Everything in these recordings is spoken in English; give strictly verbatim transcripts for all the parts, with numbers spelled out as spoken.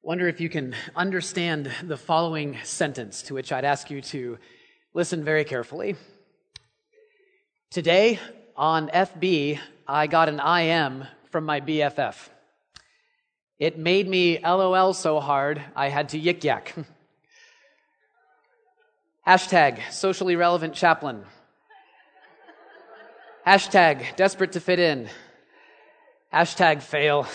Wonder if you can understand the following sentence, to which I'd ask you to listen very carefully. Today on F B, I got an I M from my B F F. It made me LOL so hard, I had to yik yak. Hashtag socially relevant chaplain. Hashtag desperate to fit in. Hashtag fail.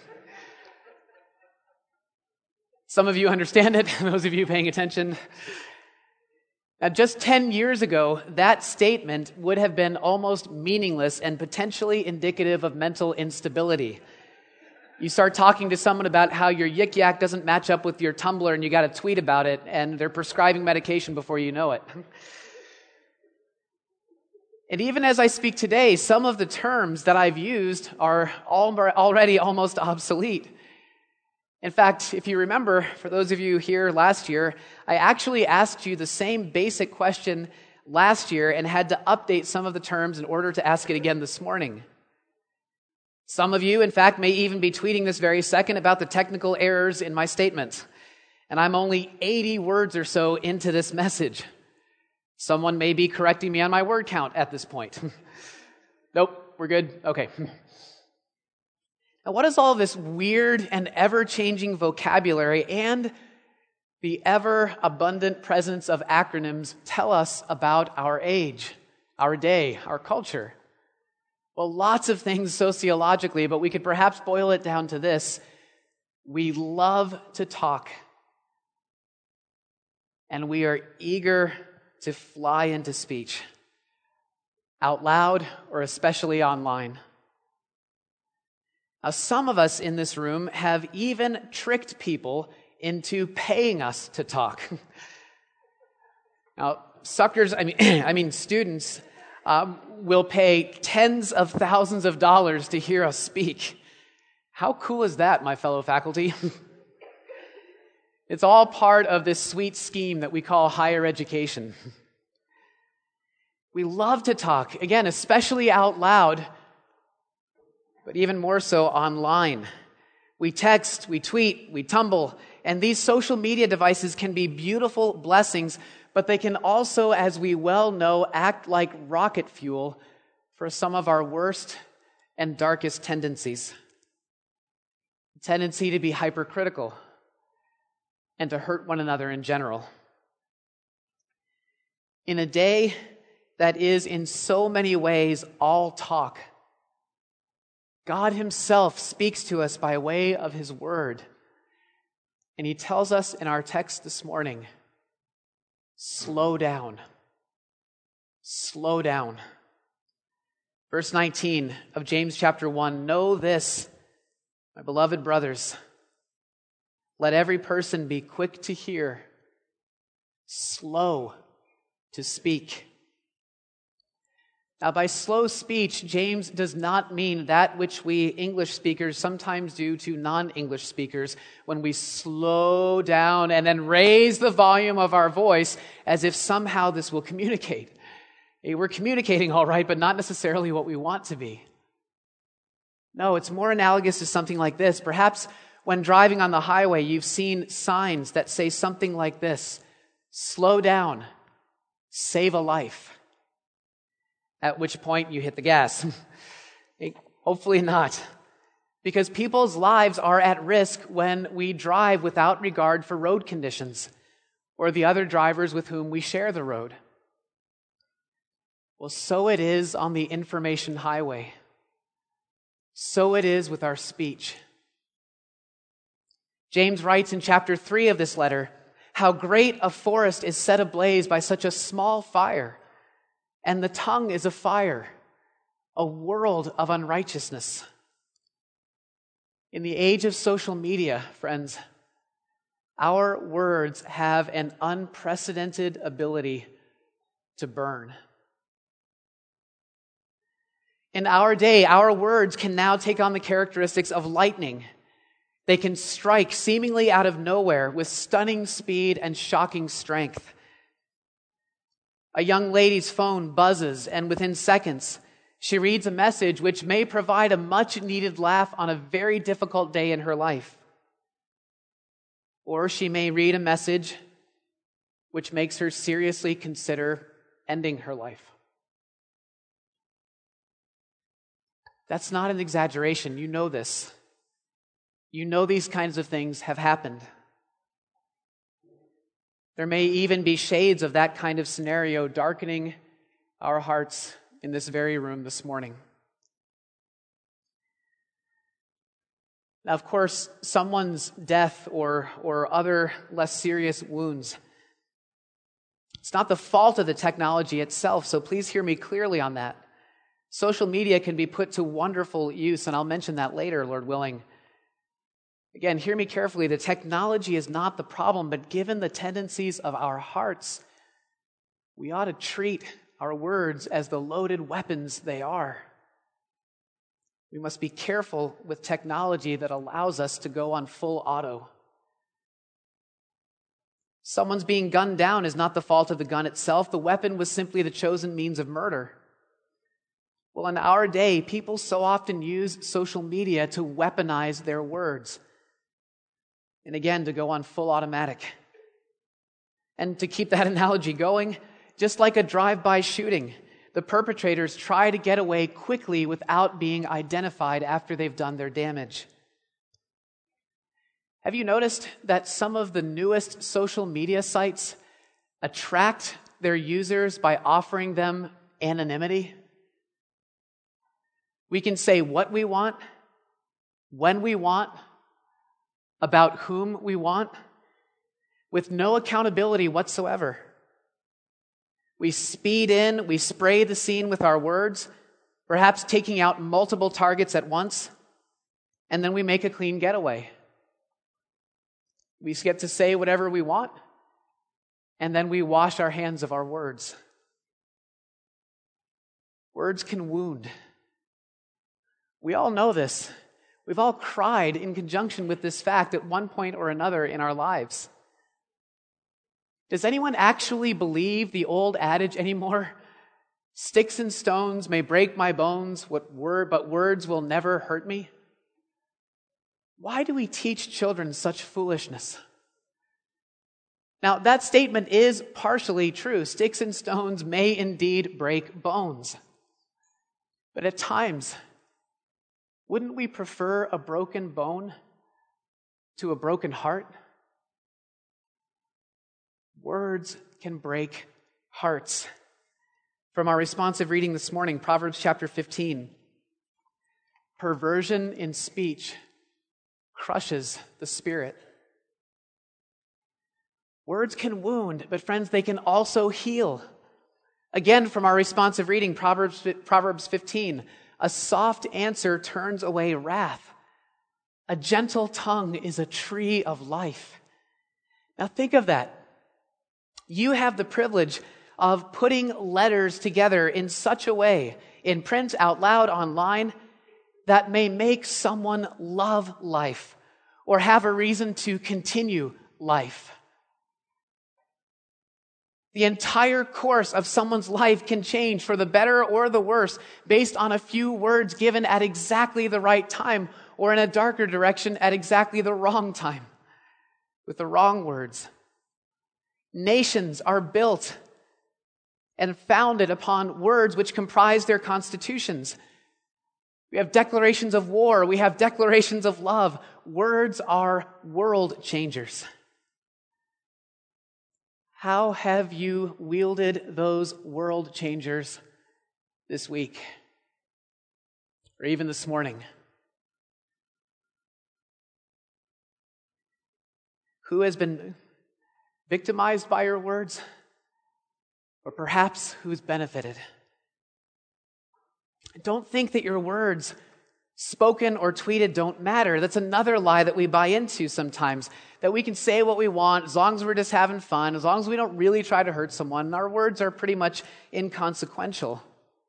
Some of you understand it, those of you paying attention. Now, just ten years ago, that statement would have been almost meaningless and potentially indicative of mental instability. You start talking to someone about how your yik yak doesn't match up with your Tumblr and you got to tweet about it, and they're prescribing medication before you know it. And even as I speak today, some of the terms that I've used are already almost obsolete. In fact, if you remember, for those of you here last year, I actually asked you the same basic question last year and had to update some of the terms in order to ask it again this morning. Some of you, in fact, may even be tweeting this very second about the technical errors in my statement. And I'm only eighty words or so into this message. Someone may be correcting me on my word count at this point. Nope, we're good? Okay. Now, what does all this weird and ever-changing vocabulary and the ever-abundant presence of acronyms tell us about our age, our day, our culture? Well, lots of things sociologically, but we could perhaps boil it down to this. We love to talk, and we are eager to fly into speech, out loud or especially online. Now, some of us in this room have even tricked people into paying us to talk. Now, suckers, I mean, I mean students, um, will pay tens of thousands of dollars to hear us speak. How cool is that, my fellow faculty? It's all part of this sweet scheme that we call higher education. We love to talk, again, especially out loud, but even more so online. We text, we tweet, we tumble, and these social media devices can be beautiful blessings, but they can also, as we well know, act like rocket fuel for some of our worst and darkest tendencies. The tendency to be hypercritical and to hurt one another in general. In a day that is in so many ways all talk, God himself speaks to us by way of his word. And he tells us in our text this morning, slow down. Slow down. Verse nineteen of James chapter one, know this, my beloved brothers, let every person be quick to hear, slow to speak. Now, by slow speech, James does not mean that which we English speakers sometimes do to non-English speakers when we slow down and then raise the volume of our voice as if somehow this will communicate. Hey, we're communicating all right, but not necessarily what we want to be. No, it's more analogous to something like this. Perhaps when driving on the highway, you've seen signs that say something like this: slow down, save a life. At which point you hit the gas. Hopefully not. Because people's lives are at risk when we drive without regard for road conditions or the other drivers with whom we share the road. Well, so it is on the information highway. So it is with our speech. James writes in chapter three of this letter, how great a forest is set ablaze by such a small fire. And the tongue is a fire, a world of unrighteousness. In the age of social media, friends, our words have an unprecedented ability to burn. In our day, our words can now take on the characteristics of lightning. They can strike seemingly out of nowhere with stunning speed and shocking strength. A young lady's phone buzzes, and within seconds, she reads a message which may provide a much-needed laugh on a very difficult day in her life. Or she may read a message which makes her seriously consider ending her life. That's not an exaggeration. You know this. You know these kinds of things have happened. There may even be shades of that kind of scenario darkening our hearts in this very room this morning. Now, of course, someone's death or, or other less serious wounds, it's not the fault of the technology itself, so please hear me clearly on that. Social media can be put to wonderful use, and I'll mention that later, Lord willing. Again, hear me carefully. The technology is not the problem, but given the tendencies of our hearts, we ought to treat our words as the loaded weapons they are. We must be careful with technology that allows us to go on full auto. Someone's being gunned down is not the fault of the gun itself. The weapon was simply the chosen means of murder. Well, in our day, people so often use social media to weaponize their words. And again, to go on full automatic. And to keep that analogy going, just like a drive-by shooting, the perpetrators try to get away quickly without being identified after they've done their damage. Have you noticed that some of the newest social media sites attract their users by offering them anonymity? We can say what we want, when we want, about whom we want, with no accountability whatsoever. We speed in, we spray the scene with our words, perhaps taking out multiple targets at once, and then we make a clean getaway. We get to say whatever we want, and then we wash our hands of our words. Words can wound. We all know this. We've all cried in conjunction with this fact at one point or another in our lives. Does anyone actually believe the old adage anymore? Sticks and stones may break my bones, what word, but words will never hurt me. Why do we teach children such foolishness? Now, that statement is partially true. Sticks and stones may indeed break bones. But at times, wouldn't we prefer a broken bone to a broken heart? Words can break hearts. From our responsive reading this morning, Proverbs chapter fifteen. Perversion in speech crushes the spirit. Words can wound, but friends, they can also heal. Again, from our responsive reading, Proverbs, Proverbs fifteen. A soft answer turns away wrath. A gentle tongue is a tree of life. Now think of that. You have the privilege of putting letters together in such a way, in print, out loud, online, that may make someone love life or have a reason to continue life. The entire course of someone's life can change for the better or the worse based on a few words given at exactly the right time or in a darker direction at exactly the wrong time with the wrong words. Nations are built and founded upon words which comprise their constitutions. We have declarations of war. We have declarations of love. Words are world changers. How have you wielded those world changers this week? Or even this morning? Who has been victimized by your words? Or perhaps who's benefited? Don't think that your words, spoken or tweeted, don't matter. That's another lie that we buy into sometimes. That we can say what we want as long as we're just having fun, as long as we don't really try to hurt someone. Our words are pretty much inconsequential.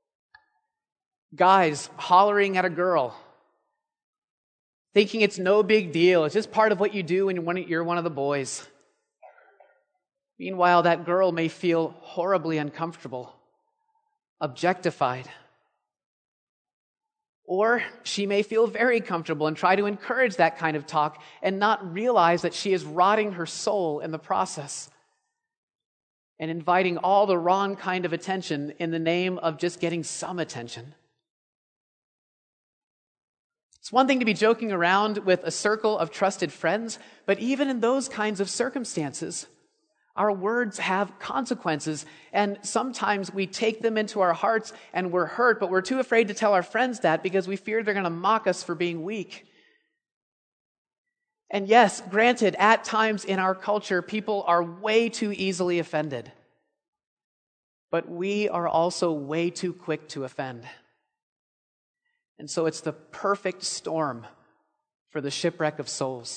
Guys hollering at a girl, thinking it's no big deal. It's just part of what you do when you're one of the boys. Meanwhile, that girl may feel horribly uncomfortable, objectified. Or she may feel very comfortable and try to encourage that kind of talk and not realize that she is rotting her soul in the process and inviting all the wrong kind of attention in the name of just getting some attention. It's one thing to be joking around with a circle of trusted friends, but even in those kinds of circumstances, our words have consequences, and sometimes we take them into our hearts and we're hurt, but we're too afraid to tell our friends that because we fear they're going to mock us for being weak. And yes, granted, at times in our culture, people are way too easily offended. But we are also way too quick to offend. And so it's the perfect storm for the shipwreck of souls.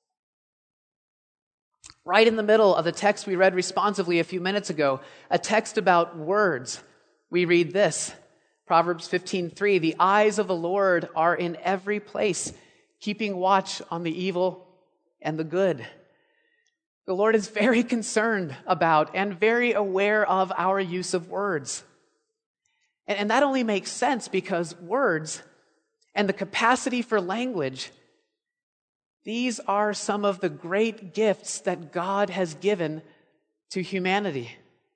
Right in the middle of the text we read responsively a few minutes ago, a text about words, we read this, Proverbs fifteen three, "The eyes of the Lord are in every place, keeping watch on the evil and the good." The Lord is very concerned about and very aware of our use of words. And, and that only makes sense because words and the capacity for language, these are some of the great gifts that God has given to humanity.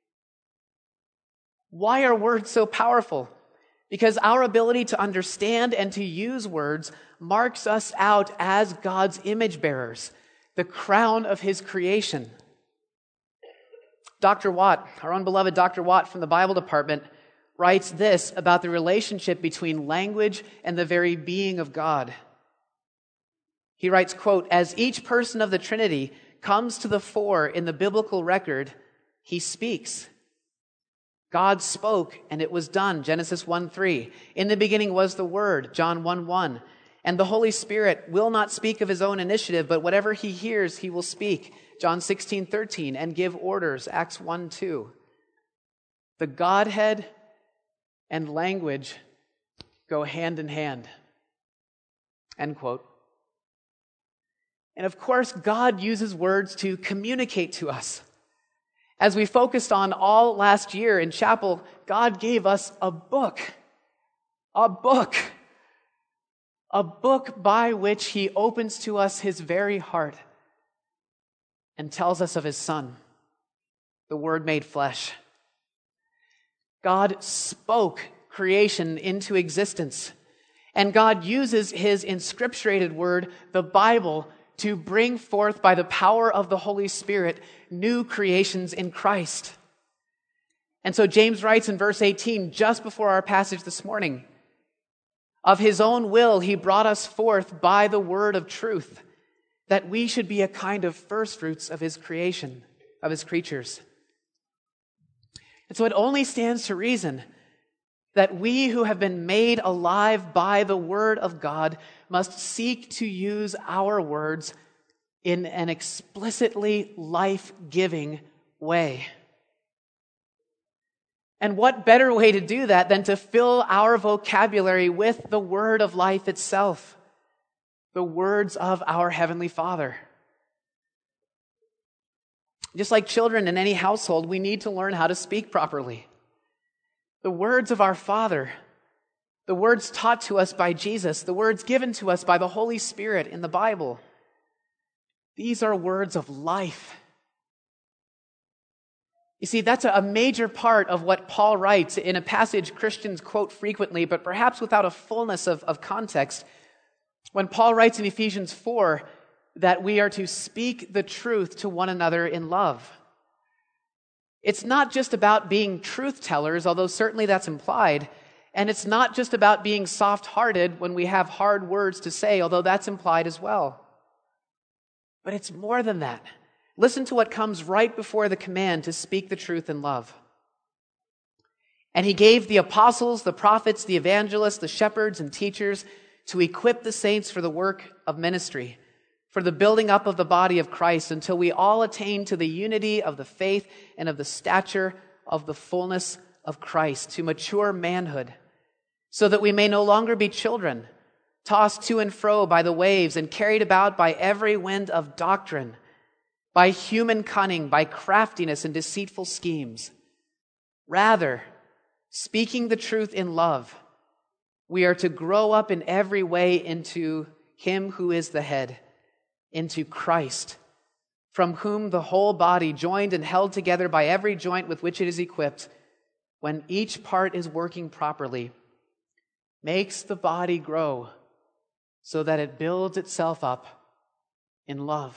Why are words so powerful? Because our ability to understand and to use words marks us out as God's image bearers, the crown of his creation. Doctor Watt, our own beloved Doctor Watt from the Bible department, writes this about the relationship between language and the very being of God. He writes, quote, "As each person of the Trinity comes to the fore in the biblical record, he speaks. God spoke, and it was done, Genesis one three. In the beginning was the Word, John one one. And the Holy Spirit will not speak of his own initiative, but whatever he hears, he will speak, John sixteen thirteen, and give orders, Acts one two. The Godhead and language go hand in hand." End quote. And of course, God uses words to communicate to us. As we focused on all last year in chapel, God gave us a book. A book. A book by which he opens to us his very heart and tells us of his Son, the Word made flesh. God spoke creation into existence, and God uses his inscripturated word, the Bible, to bring forth by the power of the Holy Spirit new creations in Christ. And so James writes in verse eighteen, just before our passage this morning, "Of his own will he brought us forth by the word of truth, that we should be a kind of firstfruits of his creation, of his creatures." And so it only stands to reason that we who have been made alive by the word of God must seek to use our words in an explicitly life-giving way. And what better way to do that than to fill our vocabulary with the word of life itself, the words of our Heavenly Father. Just like children in any household, we need to learn how to speak properly. The words of our Father, the words taught to us by Jesus, the words given to us by the Holy Spirit in the Bible, these are words of life. You see, that's a major part of what Paul writes in a passage Christians quote frequently, but perhaps without a fullness of, of context. When Paul writes in Ephesians four that we are to speak the truth to one another in love. It's not just about being truth tellers, although certainly that's implied. And it's not just about being soft-hearted when we have hard words to say, although that's implied as well. But it's more than that. Listen to what comes right before the command to speak the truth in love. "And he gave the apostles, the prophets, the evangelists, the shepherds, and teachers to equip the saints for the work of ministry, for the building up of the body of Christ, until we all attain to the unity of the faith and of the stature of the fullness of Christ, to mature manhood, so that we may no longer be children, tossed to and fro by the waves and carried about by every wind of doctrine, by human cunning, by craftiness and deceitful schemes. Rather, speaking the truth in love, We are to grow up in every way into Him who is the head, into Christ, from whom the whole body, joined and held together by every joint with which it is equipped, when each part is working properly, makes the body grow so that it builds itself up in love.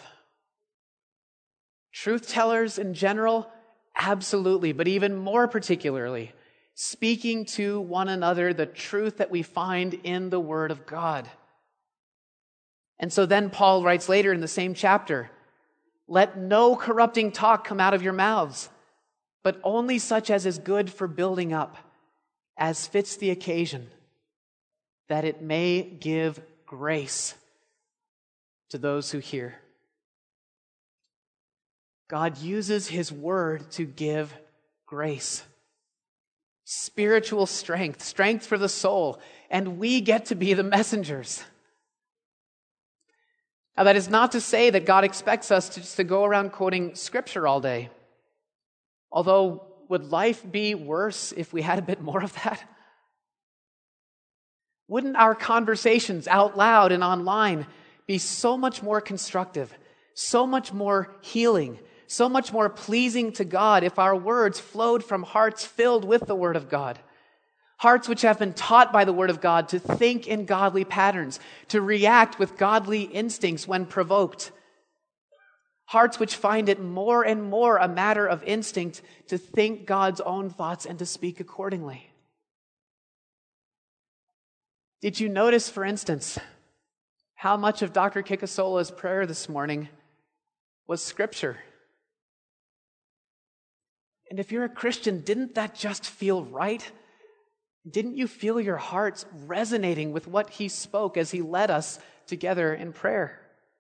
Truth tellers in general, absolutely, but even more particularly, speaking to one another the truth that we find in the Word of God. And so then Paul writes later in the same chapter, "Let no corrupting talk come out of your mouths, but only such as is good for building up, as fits the occasion, that it may give grace to those who hear." God uses His Word to give grace, spiritual strength, strength for the soul, and we get to be the messengers. Now, that is not to say that God expects us to just to go around quoting Scripture all day. Although, would life be worse if we had a bit more of that? Wouldn't our conversations out loud and online be so much more constructive, so much more healing, so much more pleasing to God if our words flowed from hearts filled with the Word of God? Hearts which have been taught by the Word of God to think in godly patterns, to react with godly instincts when provoked. Hearts which find it more and more a matter of instinct to think God's own thoughts and to speak accordingly. Did you notice, for instance, how much of Doctor Kikasola's prayer this morning was Scripture? And if you're a Christian, didn't that just feel right? Didn't you feel your hearts resonating with what he spoke as he led us together in prayer?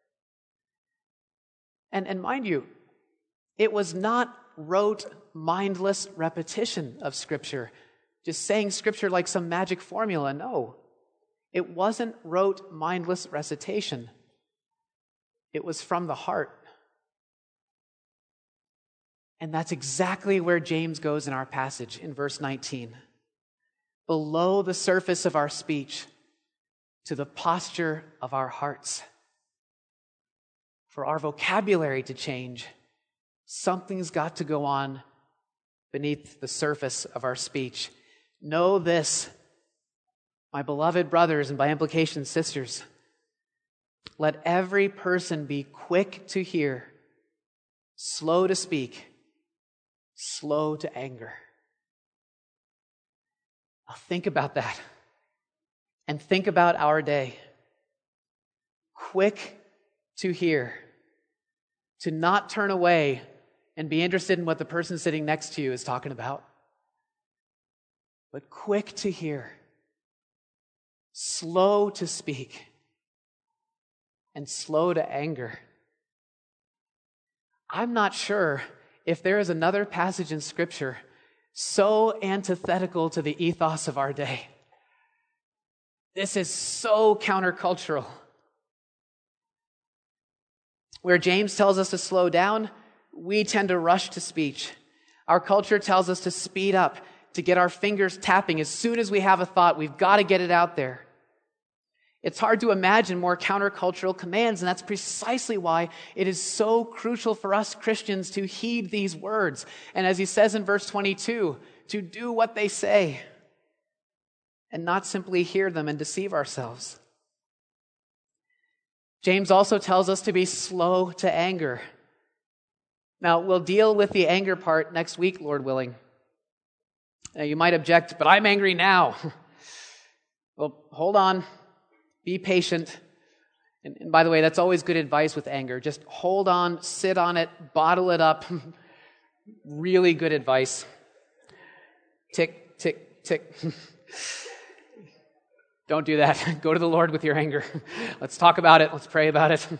And, and mind you, it was not rote, mindless repetition of Scripture, just saying Scripture like some magic formula. No, it wasn't rote, mindless recitation. It was from the heart. And that's exactly where James goes in our passage in verse nineteen. Below the surface of our speech, to the posture of our hearts. For our vocabulary to change, something's got to go on beneath the surface of our speech. Know this, my beloved brothers, and by implication sisters, let every person be quick to hear, slow to speak, slow to anger. Now think about that. And think about our day. Quick to hear, to not turn away and be interested in what the person sitting next to you is talking about. But quick to hear, slow to speak, and slow to anger. I'm not sure if there is another passage in Scripture so antithetical to the ethos of our day. This is so countercultural. Where James tells us to slow down, we tend to rush to speech. Our culture tells us to speed up, to get our fingers tapping. As soon as we have a thought, we've got to get it out there. It's hard to imagine more countercultural commands, and that's precisely why it is so crucial for us Christians to heed these words. And as he says in verse twenty-two, to do what they say and not simply hear them and deceive ourselves. James also tells us to be slow to anger. Now, we'll deal with the anger part next week, Lord willing. Now, you might object, but I'm angry now. Well, hold on. Be patient. And, and by the way, that's always good advice with anger. Just hold on, sit on it, bottle it up. Really good advice. Tick, tick, tick. Don't do that. Go to the Lord with your anger. Let's talk about it. Let's pray about it.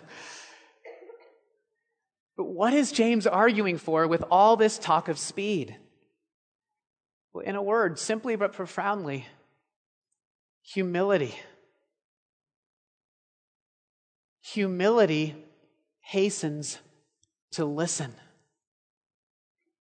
But what is James arguing for with all this talk of speed? Well, in a word, simply but profoundly, humility. Humility hastens to listen.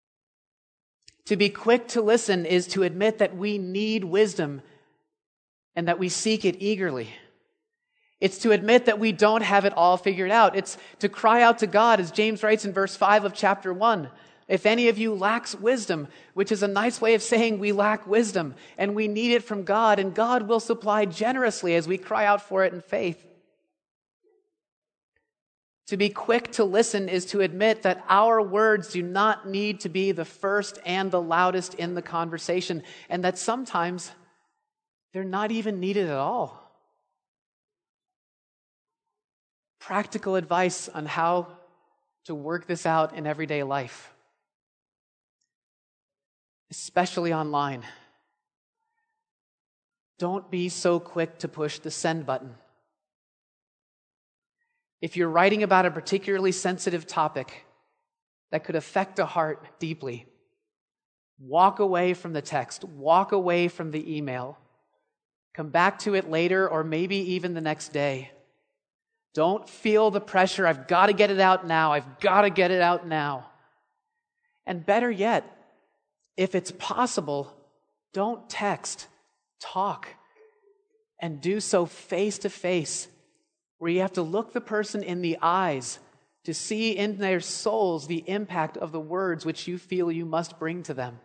To be quick to listen is to admit that we need wisdom and that we seek it eagerly. It's to admit that we don't have it all figured out. It's to cry out to God, as James writes in verse five of chapter one. If any of you lacks wisdom, which is a nice way of saying we lack wisdom, and we need it from God, and God will supply generously as we cry out for it in faith. To be quick to listen is to admit that our words do not need to be the first and the loudest in the conversation, and that sometimes they're not even needed at all. Practical advice on how to work this out in everyday life, especially online. Don't be so quick to push the send button. If you're writing about a particularly sensitive topic that could affect a heart deeply, walk away from the text, walk away from the email, come back to it later or maybe even the next day. Don't feel the pressure, I've got to get it out now, I've got to get it out now. And better yet, if it's possible, don't text, talk, and do so face to face, where you have to look the person in the eyes to see in their souls the impact of the words which you feel you must bring to them.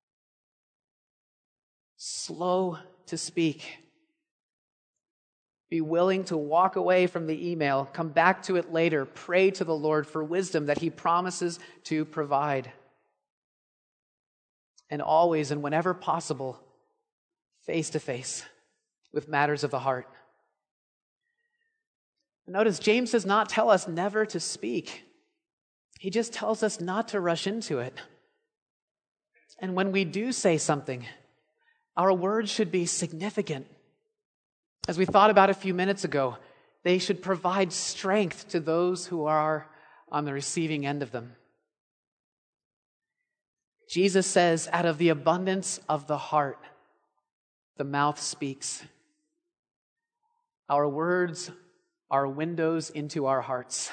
Slow to speak. Be willing to walk away from the email, come back to it later, pray to the Lord for wisdom that He promises to provide. And always and whenever possible, face to face with matters of the heart. Notice, James does not tell us never to speak. He just tells us not to rush into it. And when we do say something, our words should be significant. As we thought about a few minutes ago, they should provide strength to those who are on the receiving end of them. Jesus says, out of the abundance of the heart, the mouth speaks. Our words are windows into our hearts.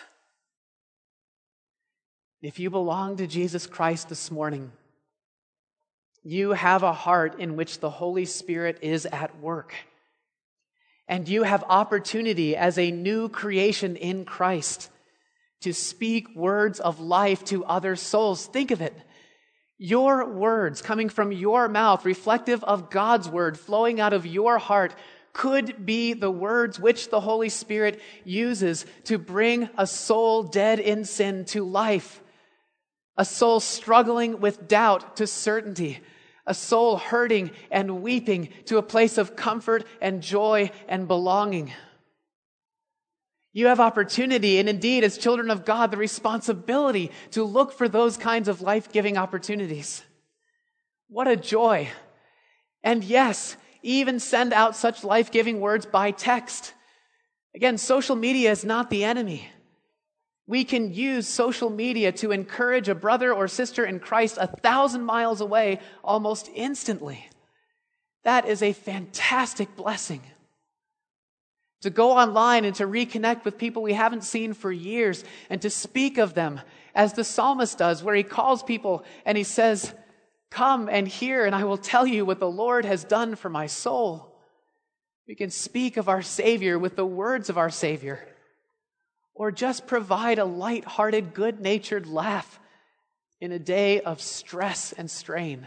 If you belong to Jesus Christ this morning, you have a heart in which the Holy Spirit is at work. And you have opportunity as a new creation in Christ to speak words of life to other souls. Think of it. Your words coming from your mouth, reflective of God's word, flowing out of your heart, could be the words which the Holy Spirit uses to bring a soul dead in sin to life, a soul struggling with doubt to certainty, a soul hurting and weeping to a place of comfort and joy and belonging. You have opportunity, and indeed, as children of God, the responsibility to look for those kinds of life-giving opportunities. What a joy. And yes, even send out such life-giving words by text. Again, social media is not the enemy. We can use social media to encourage a brother or sister in Christ a thousand miles away almost instantly. That is a fantastic blessing. To go online and to reconnect with people we haven't seen for years and to speak of them as the psalmist does, where he calls people and he says, "Come and hear, and I will tell you what the Lord has done for my soul." We can speak of our Savior with the words of our Savior, or just provide a light-hearted, good-natured laugh in a day of stress and strain.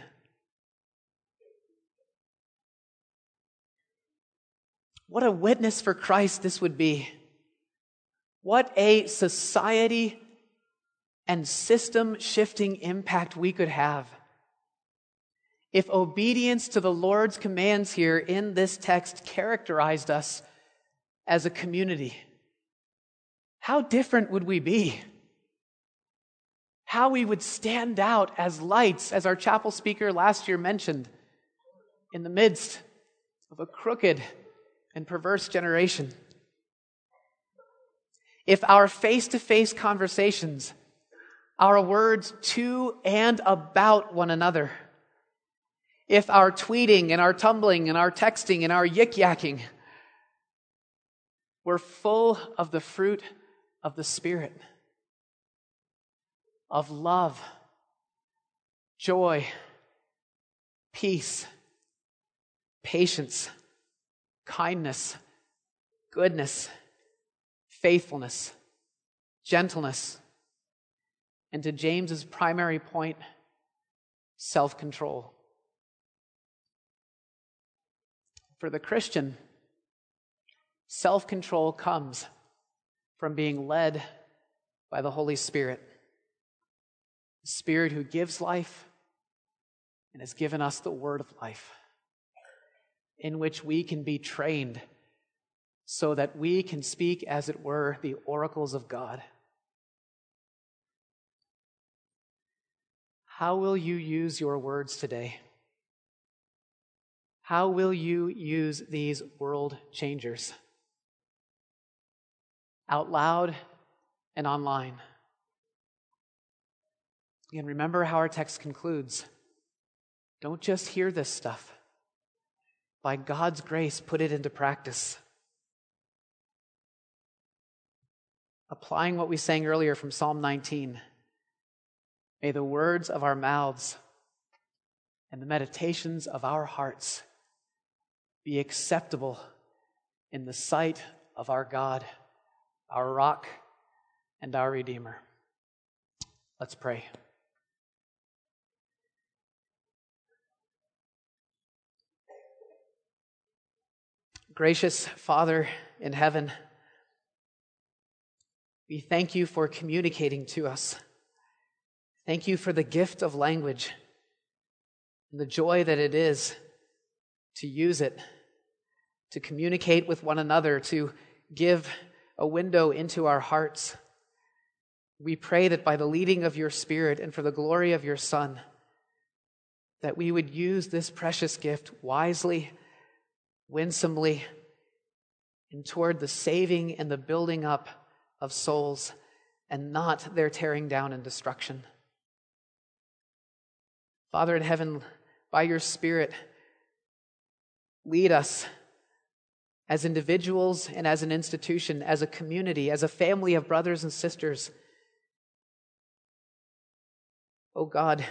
What a witness for Christ this would be. What a society and system-shifting impact we could have if obedience to the Lord's commands here in this text characterized us as a community. How different would we be? How we would stand out as lights, as our chapel speaker last year mentioned, in the midst of a crooked and perverse generation. If our face-to-face conversations, our words to and about one another, if our tweeting and our tumbling and our texting and our yik-yakking were full of the fruit of the Spirit, of love, joy, peace, patience, kindness, goodness, faithfulness, gentleness, and to James's primary point, self-control. For the Christian, self-control comes from being led by the Holy Spirit, the Spirit who gives life and has given us the word of life, in which we can be trained so that we can speak, as it were, the oracles of God. How will you use your words today? How will you use these world changers? Out loud and online. And remember how our text concludes. Don't just hear this stuff. By God's grace, put it into practice. Applying what we sang earlier from Psalm nineteen, may the words of our mouths and the meditations of our hearts be acceptable in the sight of our God, our rock and our Redeemer. Let's pray. Gracious Father in heaven, we thank you for communicating to us. Thank you for the gift of language and the joy that it is to use it, to communicate with one another, to give a window into our hearts. We pray that by the leading of your Spirit and for the glory of your Son, that we would use this precious gift wisely, winsomely, and toward the saving and the building up of souls, and not their tearing down and destruction. Father in heaven, by your Spirit, lead us as individuals and as an institution, as a community, as a family of brothers and sisters. Oh God,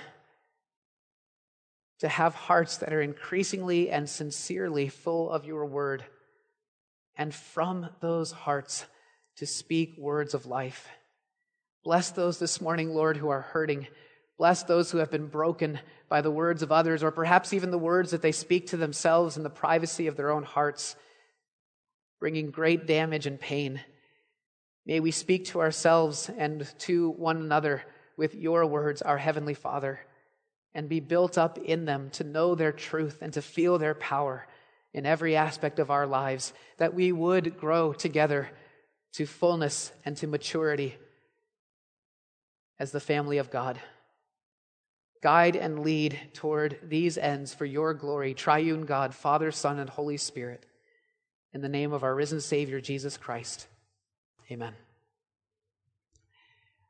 to have hearts that are increasingly and sincerely full of your word, and from those hearts to speak words of life. Bless those this morning, Lord, who are hurting. Bless those who have been broken by the words of others, or perhaps even the words that they speak to themselves in the privacy of their own hearts, bringing great damage and pain. May we speak to ourselves and to one another with your words, our Heavenly Father, and be built up in them to know their truth and to feel their power in every aspect of our lives, that we would grow together to fullness and to maturity as the family of God. Guide and lead toward these ends for your glory, triune God, Father, Son, and Holy Spirit. In the name of our risen Savior, Jesus Christ. Amen.